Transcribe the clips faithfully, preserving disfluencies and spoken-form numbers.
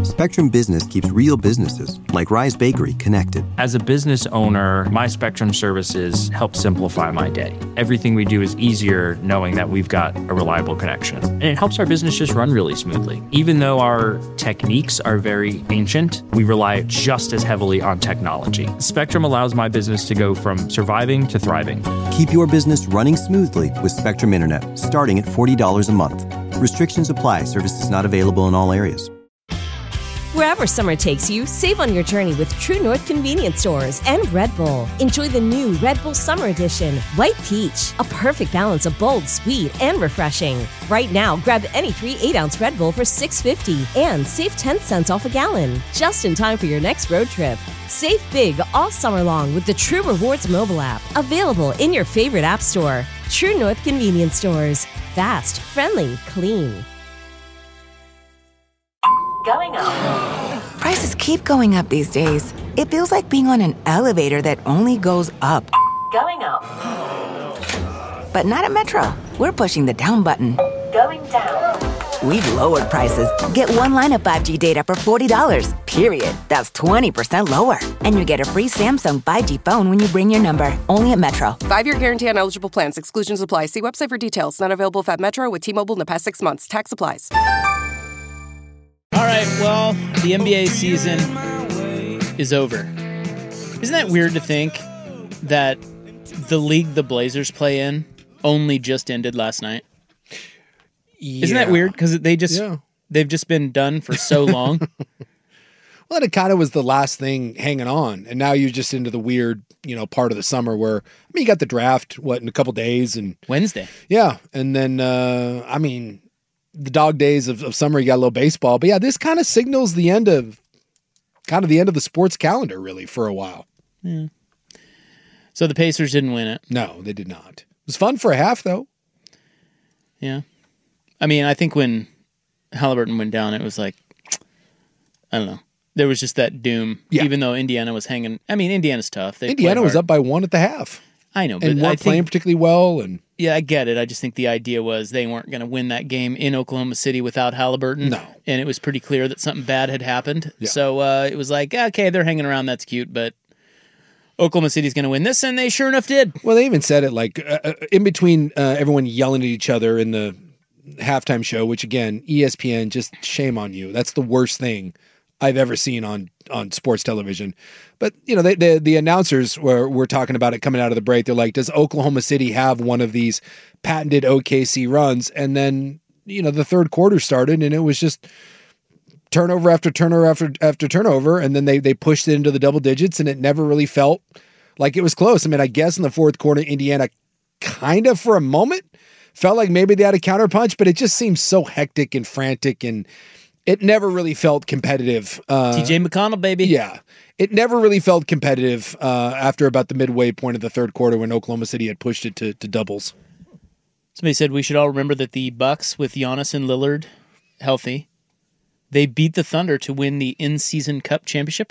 Spectrum Business keeps real businesses, like Rise Bakery, connected. As a business owner, my Spectrum services help simplify my day. Everything we do is easier knowing that we've got a reliable connection. And it helps our business just run really smoothly. Even though our techniques are very ancient, we rely just as heavily on technology. Spectrum allows my business to go from surviving to thriving. Keep your business running smoothly with Spectrum Internet, starting at forty dollars a month. Restrictions apply. Services not available in all areas. Wherever summer takes you, save on your journey with True North convenience stores and Red Bull. Enjoy the new Red Bull Summer Edition, White Peach, a perfect balance of bold, sweet, and refreshing. Right now, grab any three eight-ounce Red Bull for six dollars and fifty cents and save ten cents off a gallon, just in time for your next road trip. Save big all summer long with the True Rewards mobile app, available in your favorite app store. True North convenience stores. Fast, friendly, clean. Going up. Prices keep going up these days. It feels like being on an elevator that only goes up. Going up. But not at Metro. We're pushing the down button. Going down. We've lowered prices. Get one line of five G data for forty dollars, period. That's twenty percent lower. And you get a free Samsung five G phone when you bring your number. Only at Metro. Five-year guarantee on eligible plans. Exclusions apply. See website for details. Not available at Metro with T-Mobile in the past six months. Tax applies. All right, well, the N B A season is over. Isn't that weird to think that the league the Blazers play in only just ended last night? Yeah. Isn't that weird? Because they just yeah. they've just been done for so long. Well, it kind of was the last thing hanging on, and now you're just into the weird, you know, part of the summer where I mean, you got the draft what in a couple days and Wednesday, yeah, and then uh, I mean. The dog days of, of summer, you got a little baseball. But yeah, this kind of signals the end of kind of the end of the sports calendar, really, for a while. Yeah. So the Pacers didn't win it. No, they did not. It was fun for a half, though. Yeah. I mean, I think when Halliburton went down, it was like, I don't know. There was just that doom, yeah. Even though Indiana was hanging. I mean, Indiana's tough. They Indiana was up by one at the half. I know, but and weren't I playing think, particularly well. And yeah, I get it. I just think the idea was they weren't going to win that game in Oklahoma City without Halliburton. No. And it was pretty clear that something bad had happened. Yeah. So uh, it was like, okay, they're hanging around. That's cute. But Oklahoma City's going to win this, and they sure enough did. Well, they even said it like uh, in between uh, everyone yelling at each other in the halftime show, which, again, E S P N, just shame on you. That's the worst thing I've ever seen on on sports television. But, you know, they, they, the announcers were, were talking about it coming out of the break. They're like, does Oklahoma City have one of these patented O K C runs? And then, you know, the third quarter started, and it was just turnover after turnover after after turnover. And then they, they pushed it into the double digits, and it never really felt like it was close. I mean, I guess in the fourth quarter, Indiana kind of for a moment felt like maybe they had a counterpunch, but it just seemed so hectic and frantic, and it never really felt competitive. Uh, T J McConnell, baby. Yeah. It never really felt competitive uh, after about the midway point of the third quarter when Oklahoma City had pushed it to, to doubles. Somebody said we should all remember that the Bucks with Giannis and Lillard healthy, they beat the Thunder to win the in-season cup championship.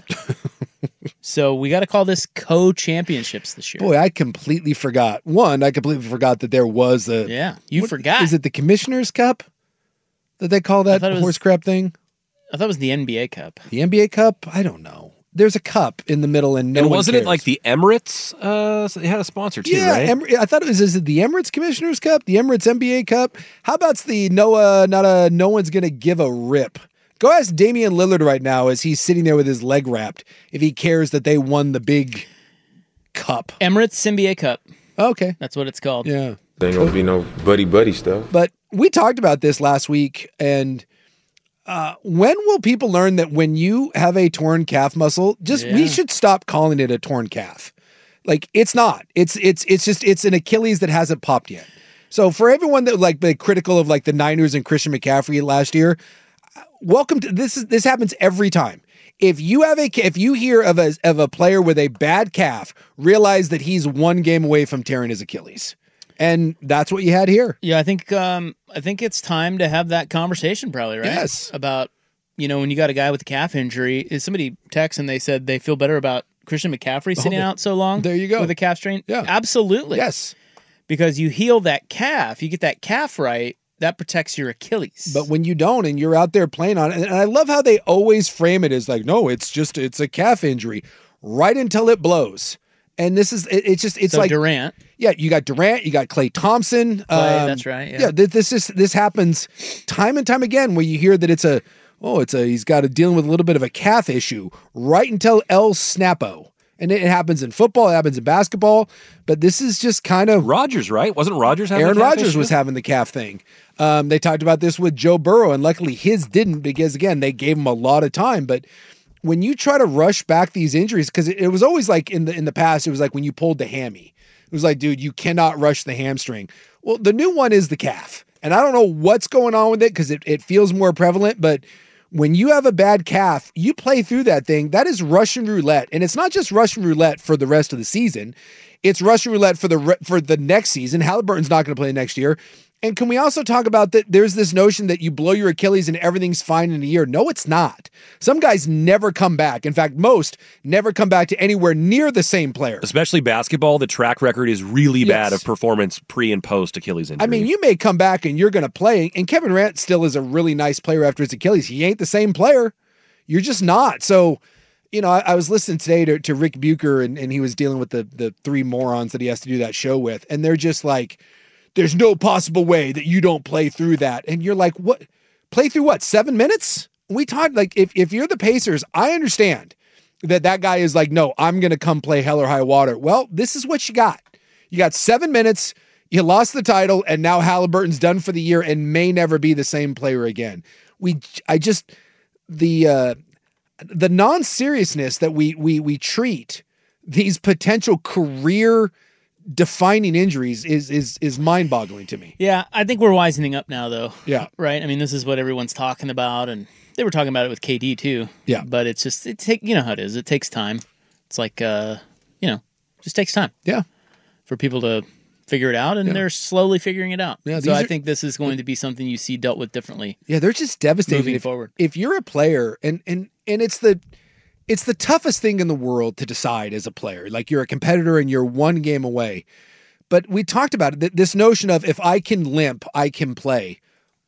So we got to call this co-championships this year. Boy, I completely forgot. One, I completely forgot that there was a... Yeah, you what, forgot. Is it the Commissioner's Cup that they call that was, horse crap thing? I thought it was the N B A Cup. The N B A Cup? I don't know. There's a cup in the middle, and no and one wasn't cares. it like the Emirates? Uh, they had a sponsor too, yeah, right? Em- I thought it was. Is it the Emirates Commissioner's Cup, the Emirates N B A Cup? How about the Noah? Not a. No one's gonna give a rip. Go ask Damian Lillard right now as he's sitting there with his leg wrapped if he cares that they won the big cup. Emirates N B A Cup. Okay, that's what it's called. Yeah, there ain't gonna be no buddy buddy stuff. But we talked about this last week, and. Uh, when will people learn that when you have a torn calf muscle, just yeah. we should stop calling it a torn calf? Like it's not. It's it's it's just it's an Achilles that hasn't popped yet. So for everyone that like be critical of like the Niners and Christian McCaffrey last year, welcome to this. Is this happens every time. If you have a if you hear of a of a player with a bad calf, realize that he's one game away from tearing his Achilles. And that's what you had here. Yeah, I think um, I think it's time to have that conversation probably, right? Yes. About, you know, when you got a guy with a calf injury, is somebody texted and they said they feel better about Christian McCaffrey sitting oh, out so long there you go. with a calf strain? Yeah. Absolutely. Yes. Because you heal that calf, you get that calf right, that protects your Achilles. But when you don't and you're out there playing on it, and I love how they always frame it as like, no, it's just, it's a calf injury right until it blows. And this is, it, it's just, it's so like Durant. Yeah, you got Durant, you got Klay Thompson. Klay, um, that's right. Yeah, yeah th- this is, this happens time and time again where you hear that it's a, oh, it's a, he's got a dealing with a little bit of a calf issue right until El Snapo. And it happens in football, it happens in basketball, but this is just kind of Rodgers, right? Wasn't Rodgers having Aaron a calf Rodgers issue? was having the calf thing. Um, they talked about this with Joe Burrow, and luckily his didn't because, again, they gave him a lot of time. But when you try to rush back these injuries, because it, it was always like in the in the past, it was like when you pulled the hammy. It was like, dude, you cannot rush the hamstring. Well, the new one is the calf. And I don't know what's going on with it because it, it feels more prevalent, but when you have a bad calf, you play through that thing. That is Russian roulette. And it's not just Russian roulette for the rest of the season. It's Russian roulette for the for the next season. Halliburton's not going to play next year. And can we also talk about that there's this notion that you blow your Achilles and everything's fine in a year? No, it's not. Some guys never come back. In fact, most never come back to anywhere near the same player. Especially basketball, the track record is really Yes. bad of performance pre and post Achilles injury. I mean, you may come back and you're going to play, and Kevin Durant still is a really nice player after his Achilles. He ain't the same player. You're just not. So, you know, I, I was listening today to, to Rick Bucher, and, and he was dealing with the the three morons that he has to do that show with, and they're just like, there's no possible way that you don't play through that. And you're like, what? Play through what? Seven minutes? We talked like, if, if you're the Pacers, I understand that that guy is like, no, I'm going to come play hell or high water. Well, this is what you got. You got seven minutes. You lost the title, and now Halliburton's done for the year and may never be the same player again. We, I just, the, uh, the non-seriousness that we, we, we treat these potential career defining injuries is is is mind-boggling to me. Yeah, I think we're wisening up now, though. Yeah. Right? I mean, this is what everyone's talking about, and they were talking about it with K D, too. Yeah. But it's just, it take you know how it is. It takes time. It's like, uh, you know, just takes time. Yeah. For people to figure it out, and Yeah. they're slowly figuring it out. Yeah, so these I are- think this is going to be something you see dealt with differently. Yeah, they're just devastating. Moving if, forward. If you're a player, and and and it's the it's the toughest thing in the world to decide as a player. Like, you're a competitor and you're one game away. But we talked about it, th- this notion of if I can limp, I can play.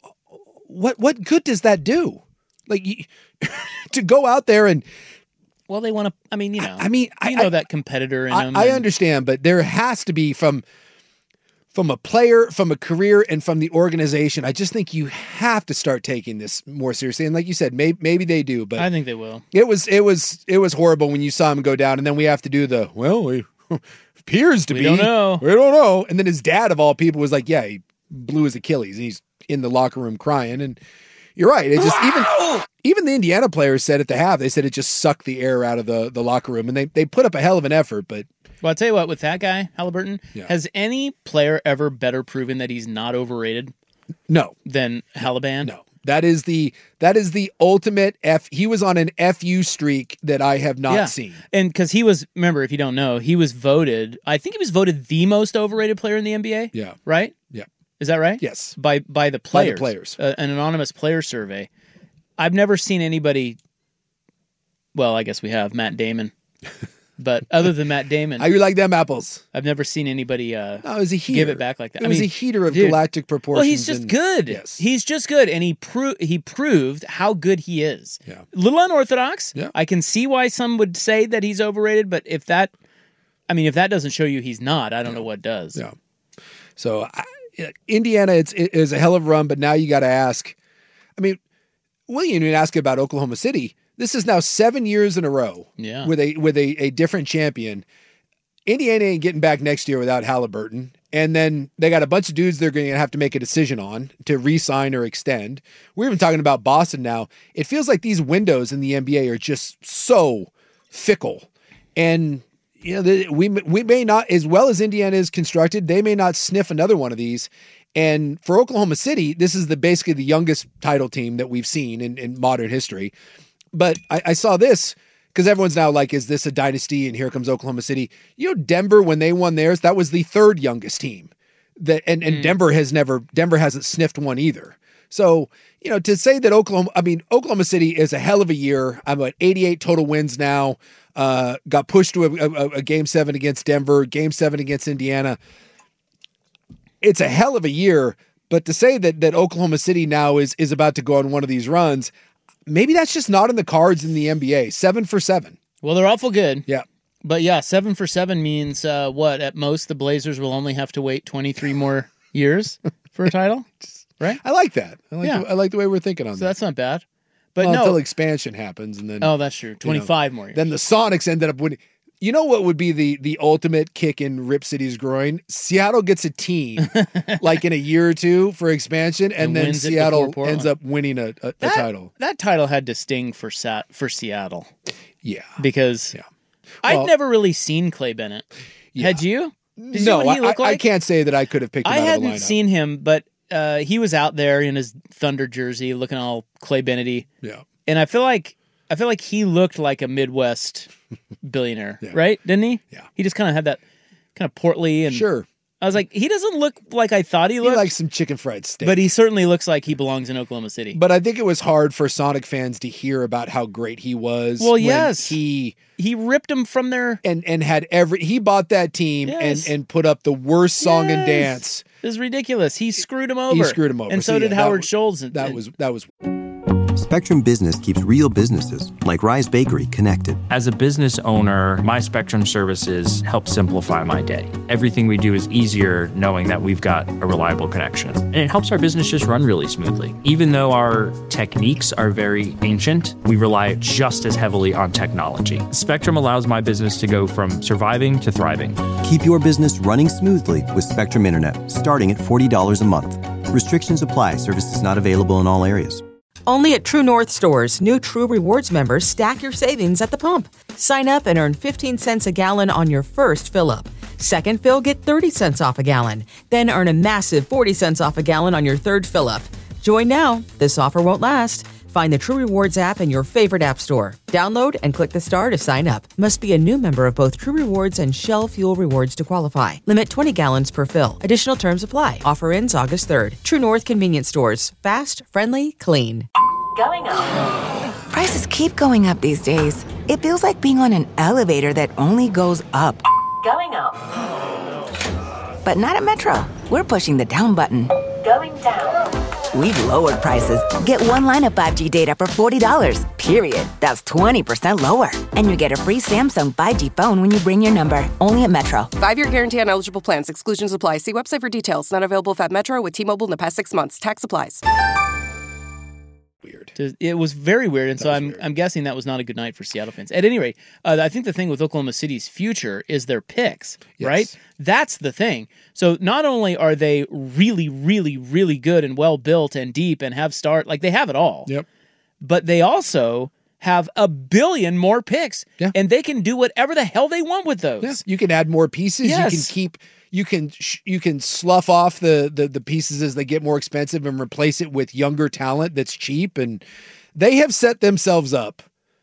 What what good does that do? Like, you, to go out there and Well, they want to, I mean, you know, I, I mean, you I, know that competitor in I, them. I and- understand, but there has to be from from a player, from a career, and from the organization. I just think you have to start taking this more seriously. And like you said, maybe maybe they do, but I think they will. it was it was it was horrible when you saw him go down, and then we have to do the well, we appears to We be. don't know. We don't know. And then his dad, of all people, was like, "Yeah, he blew his Achilles, and he's in the locker room crying." And you're right. It just even even the Indiana players said at the half, they said it just sucked the air out of the the locker room, and they they put up a hell of an effort, but. Well, I'll tell you what, with that guy, Halliburton, Yeah. has any player ever better proven that he's not overrated No, than Halliburton? no. That is the that is the ultimate F. He was on an F U streak that I have not Yeah. seen. And because he was, remember, if you don't know, he was voted, I think he was voted the most overrated player in the N B A. Yeah. Right? Yeah. Is that right? Yes. By by the By the players. players. Uh, an anonymous player survey. I've never seen anybody, well, I guess we have, Matt Damon. But other than Matt Damon, How you like them apples? I've never seen anybody uh, No, it was a heater. give it back like that. It I was mean, a heater of dude, galactic proportions. Well, he's just and- good. Yes. He's just good, and he pro- he proved how good he is. Yeah. A little unorthodox. Yeah. I can see why some would say that he's overrated, but if that, I mean, if that doesn't show you he's not, I don't know what does. Yeah. So I, Indiana, it's it is a hell of a run, but now you got to ask. I mean, well, you even ask about Oklahoma City. This is now seven years in a row. Yeah. With a with a, a different champion. Indiana ain't getting back next year without Halliburton. And then they got a bunch of dudes they're going to have to make a decision on to re-sign or extend. We're even talking about Boston now. It feels like these windows in the N B A are just so fickle. And you know, the, we we may not, as well as Indiana is constructed, they may not sniff another one of these. And for Oklahoma City, this is the basically the youngest title team that we've seen in, in modern history. But I, I saw this because everyone's now like, is this a dynasty? And here comes Oklahoma City. You know, Denver, when they won theirs, that was the third youngest team. That and, and Denver has never, Denver hasn't sniffed one either. So, you know, to say that Oklahoma, I mean, Oklahoma City is a hell of a year. I'm at eighty-eight total wins now. Uh, got pushed to a, a, a game seven against Denver, game seven against Indiana. It's a hell of a year, But to say that that Oklahoma City now is is about to go on one of these runs, maybe that's just not in the cards in the N B A. Seven for seven. Well, they're awful good. Yeah. But yeah, seven for seven means uh, what? At most, the Blazers will only have to wait twenty-three more years for a title, right? I like that. I like, Yeah. the, I like the way we're thinking on So that. that's not bad. But well, no, until expansion happens, and then oh, that's true. twenty-five you know, more years. Then the Sonics ended up winning. You know what would be the the ultimate kick in Rip City's groin? Seattle gets a team like in a year or two for expansion, and, And then wins it Seattle before Portland. ends up winning a, a, a that, title. That title had to sting for Sat for Seattle. Yeah, because yeah. I'd Well- never really seen Clay Bennett. Yeah. Had you? Did you no, know what he I, looked I, I like? can't say that I could have picked him I out of the hadn't lineup. seen him, but uh, he was out there in his Thunder jersey, looking all Clay Bennett-y. Yeah, and I feel like I feel like he looked like a Midwest billionaire, Yeah. right? Didn't he? Yeah. He just kind of had that kind of portly and Sure. I was like, he doesn't look like I thought he He looked, likes some chicken fried steak. but he certainly looks like he belongs in Oklahoma City. But I think it was hard for Sonic fans to hear about how great he was. Well, when yes. he he ripped him from their and and had every he bought that team Yes. and and put up the worst song and Yes. dance. It was ridiculous. He screwed him over. He screwed him over. and so, So, did yeah, that Howard was- Schultz. And, That and- was that was Spectrum Business keeps real businesses, like Rise Bakery, connected. As a business owner, my Spectrum services help simplify my day. Everything we do is easier knowing that we've got a reliable connection. And it helps our business just run really smoothly. Even though our techniques are very ancient, we rely just as heavily on technology. Spectrum allows my business to go from surviving to thriving. Keep your business running smoothly with Spectrum Internet, starting at forty dollars a month. Restrictions apply. Services not available in all areas. Only at True North stores, new True Rewards members stack your savings at the pump. Sign up and earn fifteen cents a gallon on your first fill-up. Second fill, get thirty cents off a gallon. Then earn a massive forty cents off a gallon on your third fill-up. Join now. This offer won't last. Find the True Rewards app in your favorite app store. Download and click the star to sign up. Must be a new member of both True Rewards and Shell Fuel Rewards to qualify. Limit twenty gallons per fill. Additional terms apply. Offer ends August third. True North Convenience Stores. Fast, friendly, clean. Going up. Prices keep going up these days. It feels like being on an elevator that only goes up. Going up. But not at Metro. We're pushing the down button. Going down. We've lowered prices. Get one line of five G data for forty dollars, period. That's twenty percent lower. And you get a free Samsung five G phone when you bring your number. Only at Metro. Five-year guarantee on eligible plans. Exclusions apply. See website for details. Not available if at Metro with T-Mobile in the past six months. Tax applies. weird. It was very weird, and so I'm I'm guessing that was not a good night for Seattle fans. At any rate, uh, I think the thing with Oklahoma City's future is their picks, Yes. right? That's the thing. So not only are they really, really, really good and well built and deep and have start like they have it all, Yep. but they also have a billion more picks, Yeah. and they can do whatever the hell they want with those. Yeah. You can add more pieces. Yes. You can keep. You can sh- you can slough off the, the the pieces as they get more expensive and replace it with younger talent that's cheap. And they have set themselves up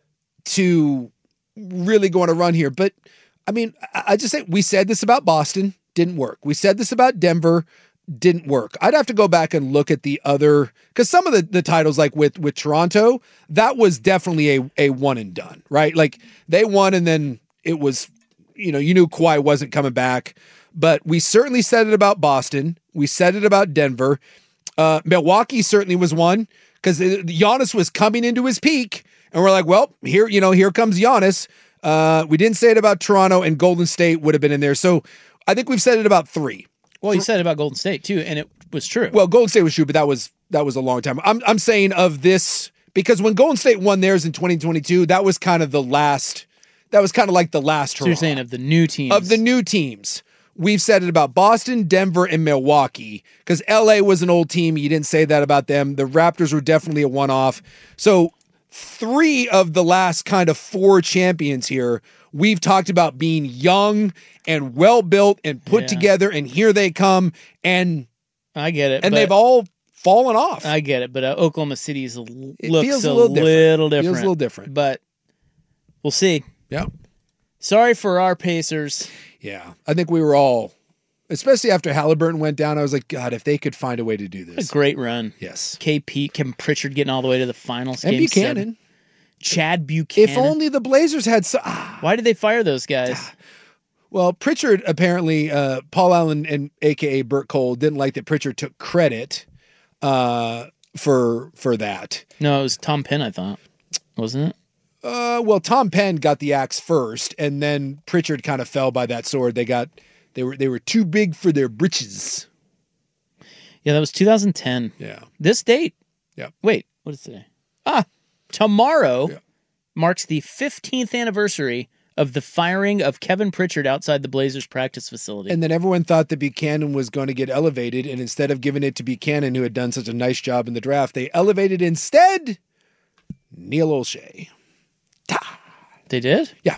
to really go on a run here. But I mean, I, I just say we said this about Boston, didn't work. We said this about Denver, didn't work. I'd have to go back and look at the other, because some of the, the titles, like with with Toronto, that was definitely a a one and done, right? Like they won and then it was, you know, you knew Kawhi wasn't coming back. But we certainly said it about Boston. We said it about Denver. Uh, Milwaukee certainly was one, because Giannis was coming into his peak, and we're like, well, here, you know, here comes Giannis. Uh, we didn't say it about Toronto, and Golden State would have been in there. So I think we've said it about three. Well, you said it about Golden State too, and it was true. Well, Golden State was true, but that was that was a long time. I'm I'm saying of this, because when Golden State won theirs in twenty twenty-two, that was kind of the last. That was kind of like the last. So you're hurrah. saying of the new teams, Of the new teams. We've said it about Boston, Denver, and Milwaukee, because L A was an old team. You didn't say that about them. The Raptors were definitely a one-off. So three of the last kind of four champions here, we've talked about being young and well-built and put Yeah. together, and here they come, and I get it, and but- they've all fallen off. I get it, but uh, Oklahoma City's l- It looks feels a a little different. little different. Feels a little different. But we'll see. Yeah. Sorry for our Pacers. Yeah. I think we were all, especially after Halliburton went down, I was like, God, if they could find a way to do A this. great run. Yes. K P, Kevin Pritchard getting all the way to the finals. And game Buchanan. seven. Chad Buchanan. If only the Blazers had so, ah, Why did they fire those guys? Well, Pritchard apparently, uh, Paul Allen and A K A Burt Cole didn't like that Pritchard took credit uh, for for that. No, it was Tom Penn, I thought. Wasn't it? Uh, well, Tom Penn got the axe first, and then Pritchard kind of fell by that sword. They got they were they were too big for their britches. Yeah, that was two thousand ten. Yeah. This date. Yeah. Wait, what is today? Ah, tomorrow yeah. marks the fifteenth anniversary of the firing of Kevin Pritchard outside the Blazers practice facility. And then everyone thought that Buchanan was going to get elevated, and instead of giving it to Buchanan, who had done such a nice job in the draft, they elevated instead Neil Olshey. Ta. They did? Yeah.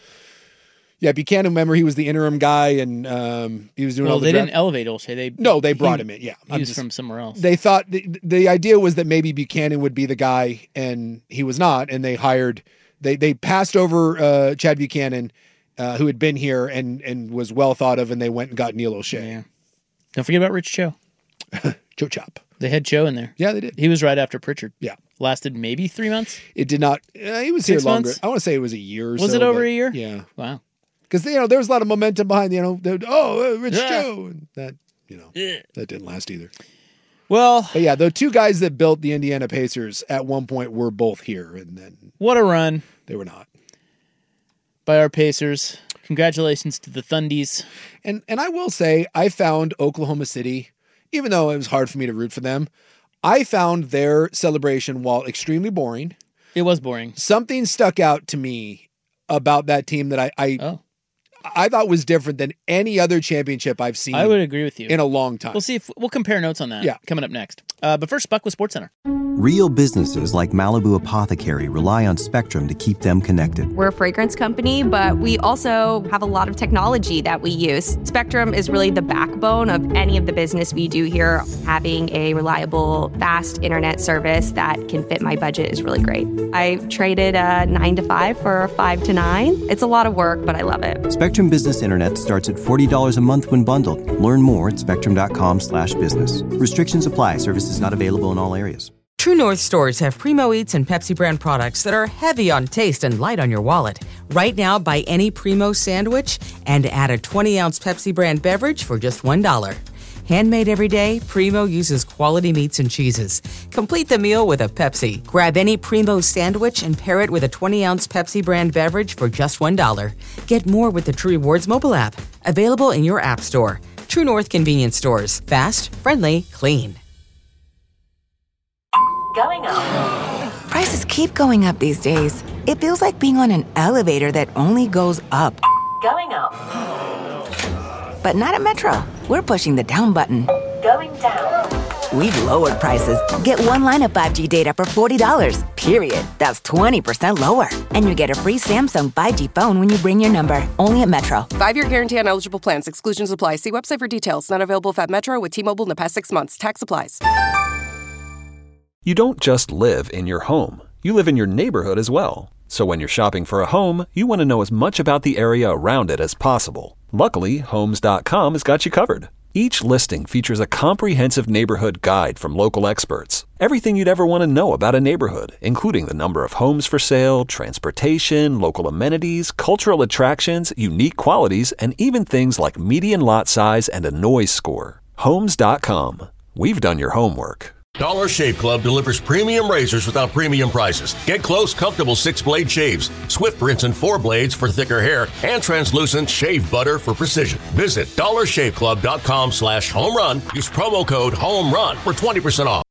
Yeah, Buchanan, remember, he was the interim guy, and um, he was doing well, all the they draft. didn't elevate Olshey. They No, they brought he, him in, yeah. He I'm was just, from somewhere else. They thought, the, the idea was that maybe Buchanan would be the guy, and he was not, and they hired, they they passed over uh, Chad Buchanan, uh, who had been here and and was well thought of, and they went and got Neil Olshey. Yeah. Don't forget about Rich Cho. Cho Chop. They had Cho in there. Yeah, they did. He was right after Pritchard. Yeah. Lasted maybe three months? It did not, uh, he was Six here longer. months? I want to say it was a year or was so. Was it over but, a year? Yeah. Wow. Because, you know, there was a lot of momentum behind, you know, oh, uh, Rich Yeah. Cho. And that, you know, Yeah. that didn't last either. Well. But yeah, the two guys that built the Indiana Pacers at one point were both here, and then. What a run. They were not. By our Pacers. Congratulations to the Thundies. And and I will say, I found Oklahoma City, even though it was hard for me to root for them, I found their celebration, while extremely boring. It was boring. Something stuck out to me about that team that I I, oh. I thought was different than any other championship I've seen. I would agree with you. In a long time. We'll see if we'll compare notes on that. Yeah. Coming up next. Uh, but first, Buckwheat Sports Center. Real businesses like Malibu Apothecary rely on Spectrum to keep them connected. We're a fragrance company, but we also have a lot of technology that we use. Spectrum is really the backbone of any of the business we do here. Having a reliable, fast internet service that can fit my budget is really great. I traded a nine to five for a five to nine. It's a lot of work, but I love it. Spectrum Business Internet starts at forty dollars a month when bundled. Learn more at spectrum.com slash business. Restrictions apply. Services not available in all areas. True North stores have Primo Eats and Pepsi brand products that are heavy on taste and light on your wallet. Right now, buy any Primo sandwich and add a twenty-ounce Pepsi brand beverage for just one dollar. Handmade every day, Primo uses quality meats and cheeses. Complete the meal with a Pepsi. Grab any Primo sandwich and pair it with a twenty-ounce Pepsi brand beverage for just one dollar. Get more with the True Rewards mobile app. Available in your app store. True North convenience stores. Fast, friendly, clean. Going up. Prices keep going up these days. It feels like being on an elevator that only goes up. Going up. But not at Metro. We're pushing the down button. Going down. We've lowered prices. Get one line of five G data for forty dollars, period. That's twenty percent lower. And you get a free Samsung five G phone when you bring your number. Only at Metro. Five-year guarantee on eligible plans. Exclusions apply. See website for details. Not available if at Metro with T-Mobile in the past six months. Tax applies. You don't just live in your home. You live in your neighborhood as well. So when you're shopping for a home, you want to know as much about the area around it as possible. Luckily, Homes dot com has got you covered. Each listing features a comprehensive neighborhood guide from local experts. Everything you'd ever want to know about a neighborhood, including the number of homes for sale, transportation, local amenities, cultural attractions, unique qualities, and even things like median lot size and a noise score. Homes dot com. We've done your homework. Dollar Shave Club delivers premium razors without premium prices. Get close, comfortable six-blade shaves, swift rinse and four blades for thicker hair, and translucent shave butter for precision. Visit dollar shave club dot com slash home run. Use promo code HOME RUN for twenty percent off.